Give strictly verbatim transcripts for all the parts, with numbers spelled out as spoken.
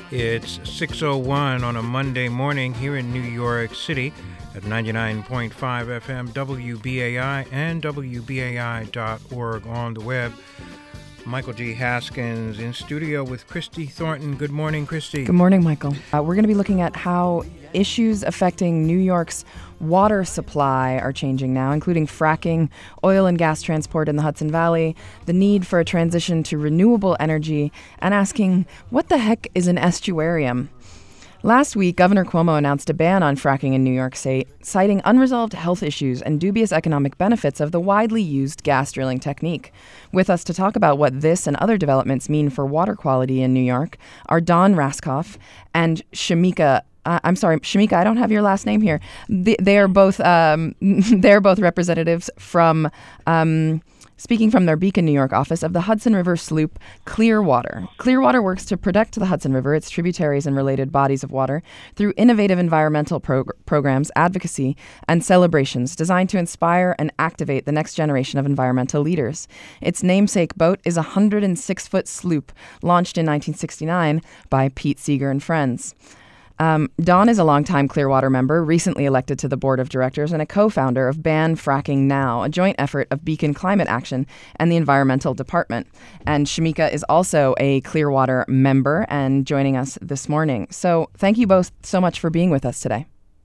It's six oh one on a Monday morning here in New York City at ninety-nine point five F M W B A I and W B A I dot org on the web. Michael G. Haskins in studio with Christy Thornton. Good morning, Christy. Good morning, Michael. Uh, we're going to be looking at how issues affecting New York's water supply are changing now, including fracking, oil and gas transport in the Hudson Valley, the need for a transition to renewable energy, and asking, what the heck is an estuarium? Last week, Governor Cuomo announced a ban on fracking in New York State, citing unresolved health issues and dubious economic benefits of the widely used gas drilling technique. With us to talk about what this and other developments mean for water quality in New York are Don Raskoff and Shamika. Uh, I'm sorry, Shamika, I don't have your last name here. The, they are both um, they are both representatives from. Um, Speaking from their Beacon, New York office of the Hudson River sloop Clearwater. Clearwater works to protect the Hudson River, its tributaries and related bodies of water through innovative environmental prog- programs, advocacy, and celebrations designed to inspire and activate the next generation of environmental leaders. Its namesake boat is a one hundred six foot sloop launched in nineteen sixty-nine by Pete Seeger and friends. Um, Don is a longtime Clearwater member, recently elected to the board of directors, and a co-founder of Ban Fracking Now, a joint effort of Beacon Climate Action and the Environmental Department. And Shamika is also a Clearwater member and joining us this morning. So thank you both so much for being with us today.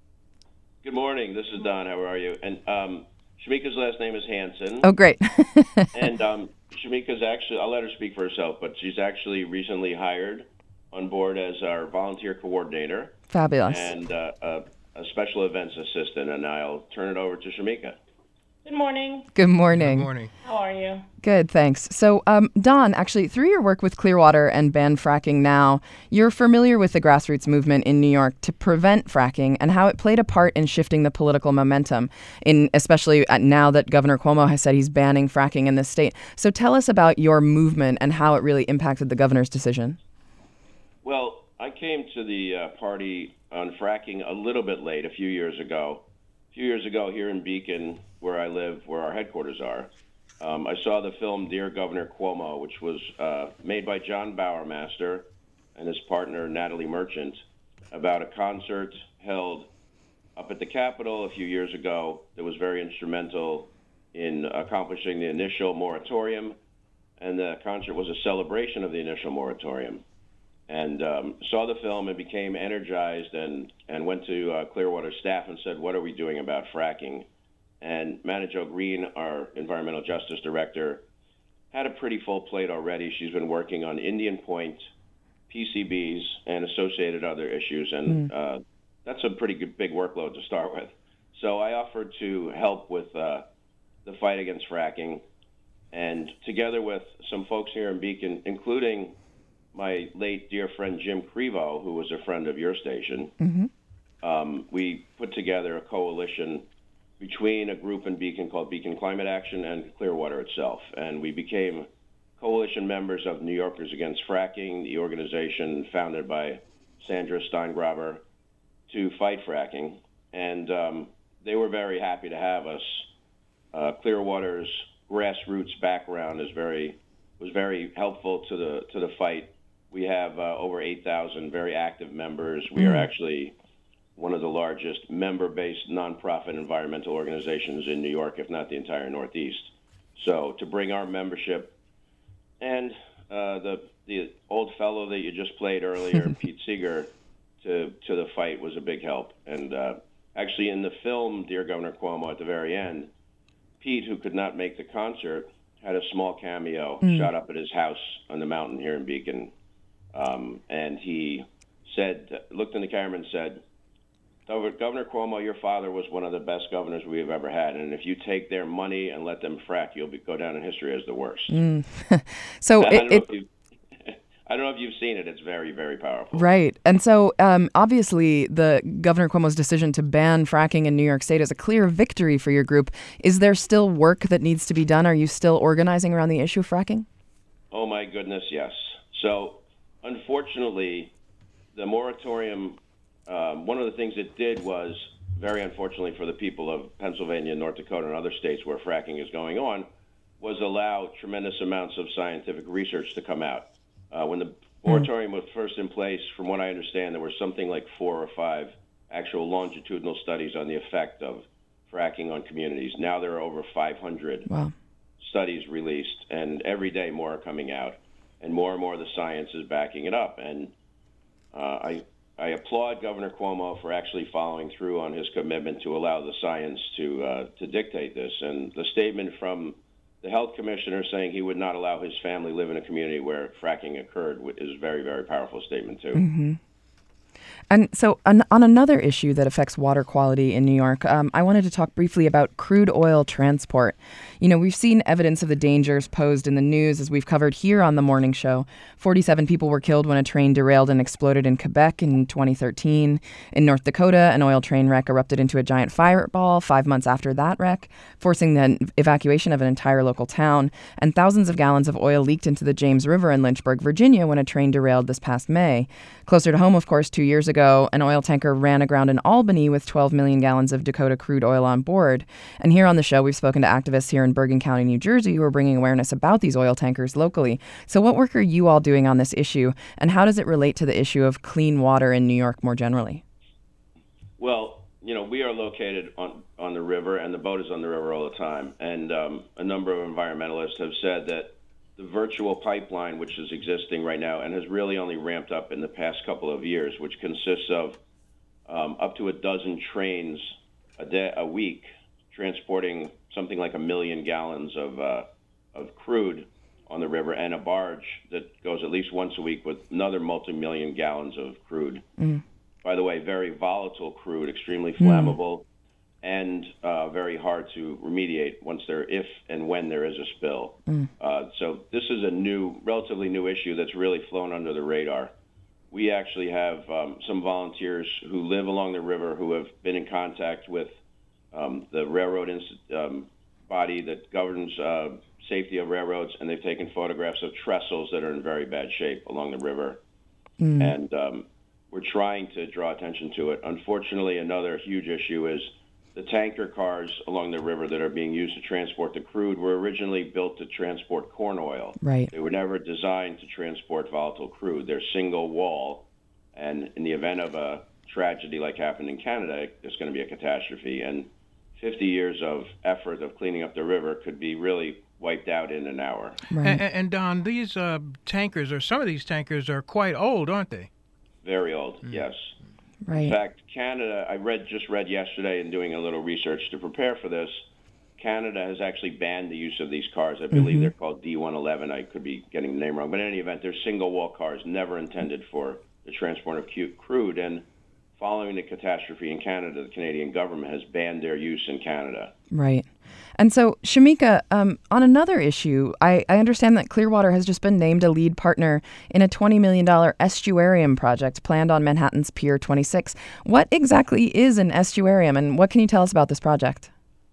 Good morning. This is Don. How are you? And um, Shamika's last name is Hansen. Oh, great. and um, Shamika's actually, I'll let her speak for herself, but she's actually recently hired on board as our volunteer coordinator. Fabulous. And uh, a, a special events assistant. And I'll turn it over to Shamika. Good morning. Good morning. Good morning. How are you? Good, thanks. So, um, Don, actually, through your work with Clearwater and Ban Fracking Now, you're familiar with the grassroots movement in New York to prevent fracking and how it played a part in shifting the political momentum, in especially at now that Governor Cuomo has said he's banning fracking in this state. So tell us about your movement and how it really impacted the governor's decision. Well, I came to the uh, party on fracking a little bit late, a few years ago. A few years ago here in Beacon, where I live, where our headquarters are, um, I saw the film Dear Governor Cuomo, which was uh, made by John Bowermaster and his partner Natalie Merchant, about a concert held up at the Capitol a few years ago that was very instrumental in accomplishing the initial moratorium, and the concert was a celebration of the initial moratorium. And um, saw the film and became energized and, and went to uh, Clearwater staff and said, what are we doing about fracking? And Mana Jo Green, our environmental justice director, had a pretty full plate already. She's been working on Indian Point, P C Bs, and associated other issues. And mm. uh, that's a pretty good, big workload to start with. So I offered to help with uh, the fight against fracking. And together with some folks here in Beacon, including my late dear friend Jim Crevo, who was a friend of your station, mm-hmm. um, we put together a coalition between a group in Beacon called Beacon Climate Action and Clearwater itself. And we became coalition members of New Yorkers Against Fracking, the organization founded by Sandra Steingraber to fight fracking. And um, they were very happy to have us. Uh, Clearwater's grassroots background is very was very helpful to the to the fight. We have uh, over eight thousand very active members. We mm. are actually one of the largest member-based nonprofit environmental organizations in New York, if not the entire Northeast. So to bring our membership and uh, the the old fellow that you just played earlier, Pete Seeger, to to the fight was a big help. And uh, actually in the film, Dear Governor Cuomo, at the very end, Pete, who could not make the concert, had a small cameo mm. shot up at his house on the mountain here in Beacon. Um, and he said, looked in the camera and said, Governor Cuomo, your father was one of the best governors we have ever had. And if you take their money and let them frack, you'll be, go down in history as the worst. Mm. so I, it, don't know it, if you, I don't know if you've seen it. It's very, very powerful. Right. And so um, obviously the Governor Cuomo's decision to ban fracking in New York State is a clear victory for your group. Is there still work that needs to be done? Are you still organizing around the issue of fracking? Oh, my goodness, yes. So unfortunately, the moratorium, um, one of the things it did was, very unfortunately for the people of Pennsylvania, North Dakota, and other states where fracking is going on, was allow tremendous amounts of scientific research to come out. Uh, when the Moratorium was first in place, from what I understand, there were something like four or five actual longitudinal studies on the effect of fracking on communities. Now there are over five hundred Wow. studies released, and every day more are coming out, and more and more of the science is backing it up. And uh, I, I applaud Governor Cuomo for actually following through on his commitment to allow the science to uh, to dictate this. And the statement from the health commissioner saying he would not allow his family live in a community where fracking occurred is a very, very powerful statement, too. Mm-hmm. And so on, on another issue that affects water quality in New York, um, I wanted to talk briefly about crude oil transport. You know, we've seen evidence of the dangers posed in the news, as we've covered here on the morning show. forty-seven people were killed when a train derailed and exploded in Quebec in twenty thirteen. In North Dakota, an oil train wreck erupted into a giant fireball five months after that wreck, forcing the evacuation of an entire local town. And thousands of gallons of oil leaked into the James River in Lynchburg, Virginia, when a train derailed this past May. Closer to home, of course, two years ago, an oil tanker ran aground in Albany with twelve million gallons of Dakota crude oil on board. And here on the show, we've spoken to activists here in Bergen County, New Jersey, who are bringing awareness about these oil tankers locally. So what work are you all doing on this issue, and how does it relate to the issue of clean water in New York more generally? Well, you know, we are located on, on the river, and the boat is on the river all the time. And um, a number of environmentalists have said that the virtual pipeline, which is existing right now and has really only ramped up in the past couple of years, which consists of um, up to a dozen trains a day, a week, transporting something like a million gallons of uh, of crude on the river, and a barge that goes at least once a week with another multi-million gallons of crude. Mm. By the way, very volatile crude, extremely flammable, mm. and uh, very hard to remediate once there, if and when there is a spill. Mm. Uh, so this is a new, relatively new issue that's really flown under the radar. We actually have um, some volunteers who live along the river who have been in contact with um, the railroad inst- um, body that governs uh, safety of railroads, and they've taken photographs of trestles that are in very bad shape along the river. Mm. And um, we're trying to draw attention to it. Unfortunately, another huge issue is the tanker cars along the river that are being used to transport the crude were originally built to transport corn oil. Right. They were never designed to transport volatile crude. They're single wall, and in the event of a tragedy like happened in Canada, there's going to be a catastrophe. And fifty years of effort of cleaning up the river could be really wiped out in an hour. Right. And, and Don, these uh, tankers, or some of these tankers, are quite old, aren't they? Very old, mm. yes. Right. In fact, Canada, I read just read yesterday in doing a little research to prepare for this, Canada has actually banned the use of these cars. I believe mm-hmm. they're called D one eleven. I could be getting the name wrong. But in any event, they're single-wall cars, never intended for the transport of crude. And following the catastrophe in Canada, the Canadian government has banned their use in Canada. Right. And so, Shamika, um, on another issue, I, I understand that Clearwater has just been named a lead partner in a twenty million dollars estuarium project planned on Manhattan's Pier twenty-six. What exactly is an estuarium, and what can you tell us about this project?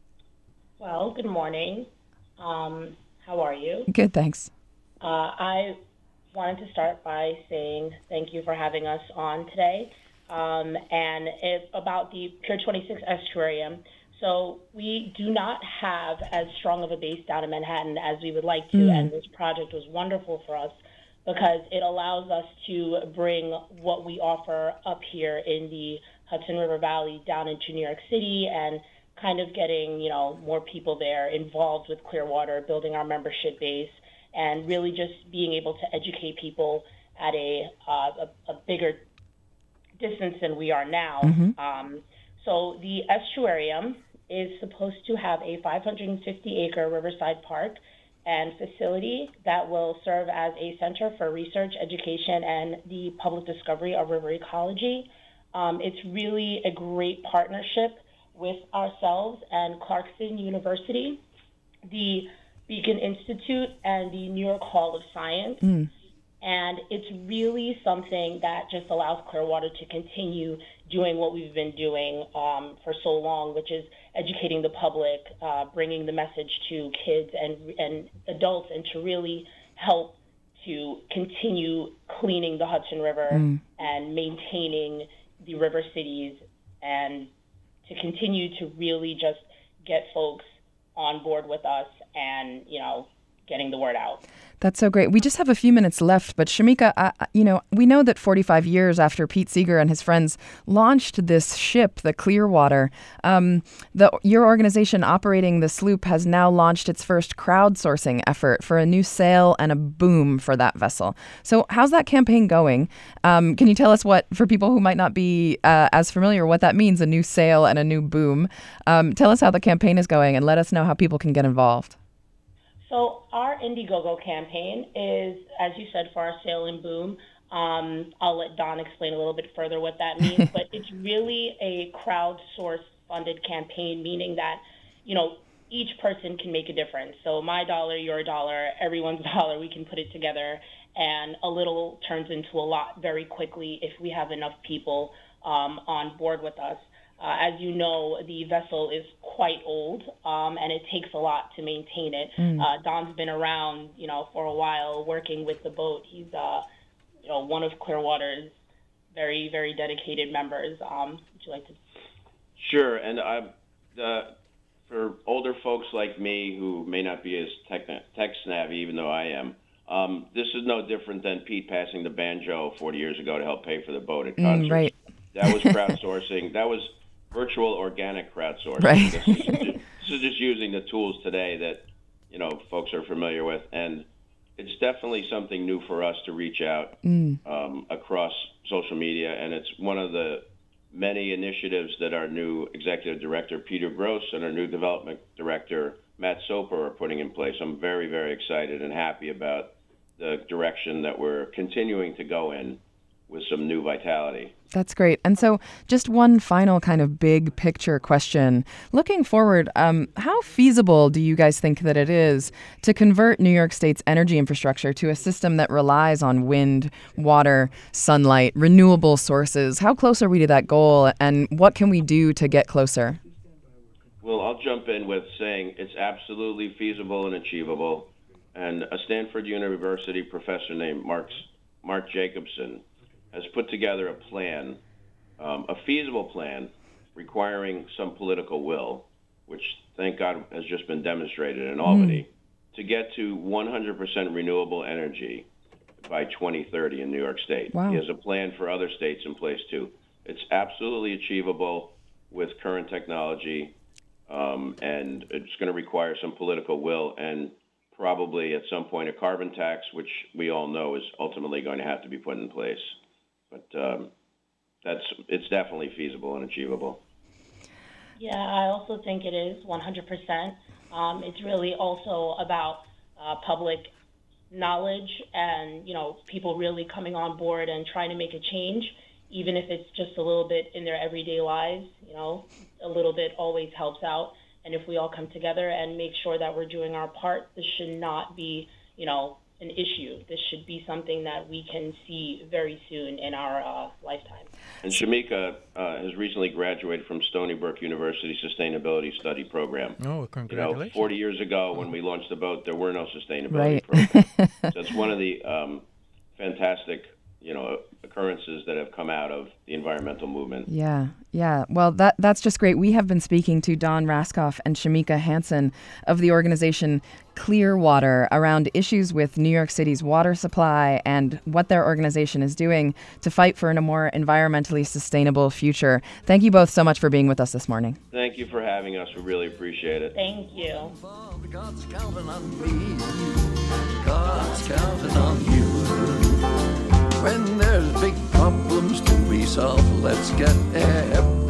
Well, good morning. Um, how are you? Good, thanks. Uh, I wanted to start by saying thank you for having us on today. Um, and if, about the Pier twenty-six estuarium. So we do not have as strong of a base down in Manhattan as we would like to, mm. and this project was wonderful for us because it allows us to bring what we offer up here in the Hudson River Valley down into New York City, and kind of getting, you know, more people there involved with Clearwater, building our membership base, and really just being able to educate people at a uh, a, a bigger distance than we are now. Mm-hmm. Um, so the estuarium is supposed to have a five hundred fifty acre riverside park and facility that will serve as a center for research, education, and the public discovery of river ecology. Um, it's really a great partnership with ourselves and Clarkson University, the Beacon Institute, and the New York Hall of Science. Mm. And it's really something that just allows Clearwater to continue doing what we've been doing um, for so long, which is educating the public, uh, bringing the message to kids and and adults, and to really help to continue cleaning the Hudson River mm. and maintaining the river cities, and to continue to really just get folks on board with us and, you know, getting the word out. That's so great. We just have a few minutes left, but Shamika, I, you know, we know that forty-five years after Pete Seeger and his friends launched this ship, the Clearwater, um, the, your organization operating the sloop has now launched its first crowdsourcing effort for a new sail and a boom for that vessel. So how's that campaign going? Um, can you tell us what, for people who might not be uh, as familiar, what that means, a new sail and a new boom? Um, tell us how the campaign is going and let us know how people can get involved. So our Indiegogo campaign is, as you said, for our sail and boom. Um, I'll let Don explain a little bit further what that means, but it's really a crowdsource funded campaign, meaning that, you know, each person can make a difference. So my dollar, your dollar, everyone's dollar, we can put it together, and a little turns into a lot very quickly if we have enough people um, on board with us. Uh, as you know, the vessel is quite old, um, and it takes a lot to maintain it. Mm. Uh, Don's been around, you know, for a while working with the boat. He's, uh, you know, one of Clearwater's very, very dedicated members. Um, would you like to? Sure, and I, the, for older folks like me who may not be as tech, tech savvy, even though I am, um, this is no different than Pete passing the banjo forty years ago to help pay for the boat at concerts. Mm, right. That was crowdsourcing. That was virtual organic crowdsourcing. Right. This is, just, this is just using the tools today that, you know, folks are familiar with, and it's definitely something new for us to reach out mm. um, across social media, and it's one of the many initiatives that our new executive director, Peter Gross, and our new development director, Matt Soper, are putting in place. I'm very, very excited and happy about the direction that we're continuing to go in with some new vitality. That's great. And so just one final kind of big picture question. Looking forward, um, how feasible do you guys think that it is to convert New York State's energy infrastructure to a system that relies on wind, water, sunlight, renewable sources? How close are we to that goal, and what can we do to get closer? Well, I'll jump in with saying it's absolutely feasible and achievable. And a Stanford University professor named Mark, Mark Jacobson has put together a plan, um, a feasible plan requiring some political will, which, thank God, has just been demonstrated in Albany, mm. to get to one hundred percent renewable energy by twenty thirty in New York State. Wow. He has a plan for other states in place, too. It's absolutely achievable with current technology, um, and it's going to require some political will and probably at some point a carbon tax, which we all know is ultimately going to have to be put in place. But um, that's it's definitely feasible and achievable. Yeah, I also think it is one hundred percent. Um, it's really also about uh, public knowledge and, you know, people really coming on board and trying to make a change, even if it's just a little bit in their everyday lives. You know, a little bit always helps out. And if we all come together and make sure that we're doing our part, this should not be, you know, an issue. This should be something that we can see very soon in our uh, lifetime. And Shamika uh, has recently graduated from Stony Brook University Sustainability Study Program. Oh, congratulations. You know, forty years ago when we launched the boat, there were no sustainability right. programs. So it's one of the um, fantastic, you know, occurrences that have come out of the environmental movement. Yeah, yeah. Well, that that's just great. We have been speaking to Don Raskoff and Shamika Hansen of the organization Clearwater around issues with New York City's water supply and what their organization is doing to fight for a more environmentally sustainable future. Thank you both so much for being with us this morning. Thank you for having us. We really appreciate it. Thank you. God's counting on me. God's counting on you. When there's big problems to be solved, let's get